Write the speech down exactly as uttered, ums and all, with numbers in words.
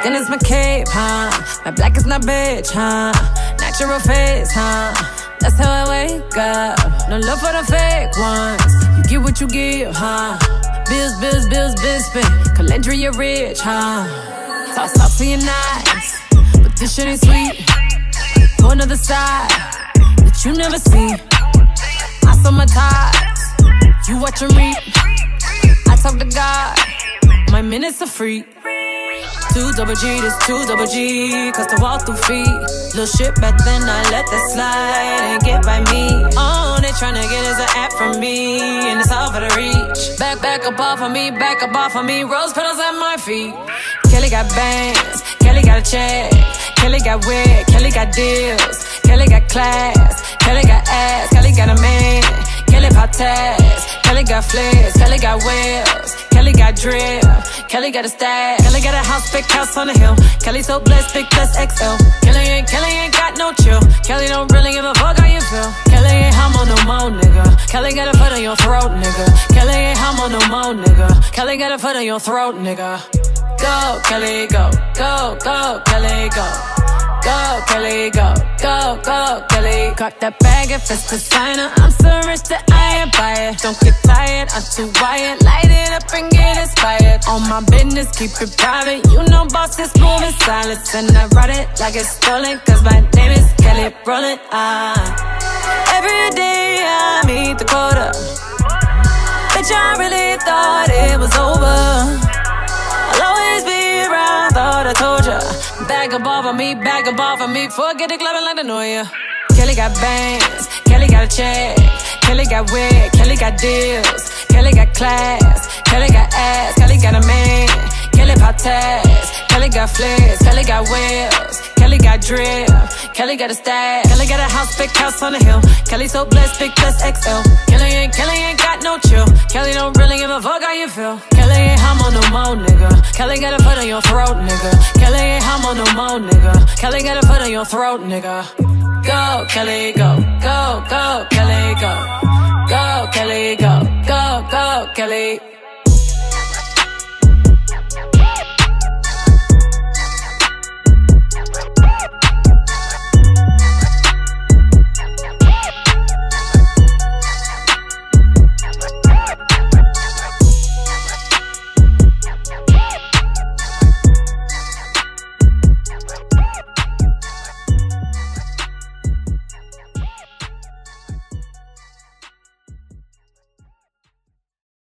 Skin is my cape, huh? My black is my bitch, huh? Natural face, huh? That's how I wake up. No love for the fake ones. You get what you give, huh? Bills, bills, bills, bills, spent. Calendria, you're rich, huh? Talk, talk to your nice, but this shit ain't sweet. Go another side that you never see. I saw my ties, you watch them reap. I talk to God, my minutes are free. Two double G, this two double G, cause to walk through feet. Little shit back then, I let that slide and get by me. Oh, they tryna get us an app from me, and it's all for the reach. Back, back up off of me, back up off of me, rose petals at my feet. Kelly got bands, Kelly got a check, Kelly got wig, Kelly got deals, Kelly got class, Kelly got ass, Kelly got a man, Kelly pop tags, Kelly got flares, Kelly got wheels, Kelly got drip, Kelly got a stash, Kelly got a house, big house on the hill, Kelly so blessed, big plus X L. Kelly ain't, Kelly ain't got no chill, Kelly don't really give a fuck how you feel. Kelly ain't humble no more, nigga. Kelly got a foot on your throat, nigga. Kelly ain't humble no more, nigga. Kelly got a foot on your throat, nigga. Go, Kelly, go, go, go, Kelly, go. Go, Kelly, go, go, go, Kelly. Caught that bag if it's designer. I'm so rich that I ain't buy it. Don't get tired, I'm too wired. Light it up and get inspired. On my business, keep it private. You know bosses move in silence, and I write it like it's stolen, cause my name is Kelly Rowland. Ah, every day I meet the quota. Bitch, I really thought it was over. I'll always be around, thought I told ya. Bag up off of me, bag up off of me. Forget it, clubbing like the know ya. Kelly got bands, Kelly got a check, Kelly got wig, Kelly got deals, Kelly got class, Kelly got ass, Kelly got a man, Kelly pop tags, Kelly got flares, Kelly got wheels, Kelly got drip, Kelly got a stash, Kelly got a house, big house on the hill, Kelly so blessed, big plus X L. Kelly ain't, Kelly ain't got no chill, Kelly don't really give a fuck how you feel. Kelly ain't humble no more, nigga. Kelly got a foot on your throat, nigga. Kelly ain't humble no more, nigga. Kelly got a foot on your throat, nigga. Go, Kelly, go, go, go, Kelly, go. Go, Kelly, go, go, go, Kelly.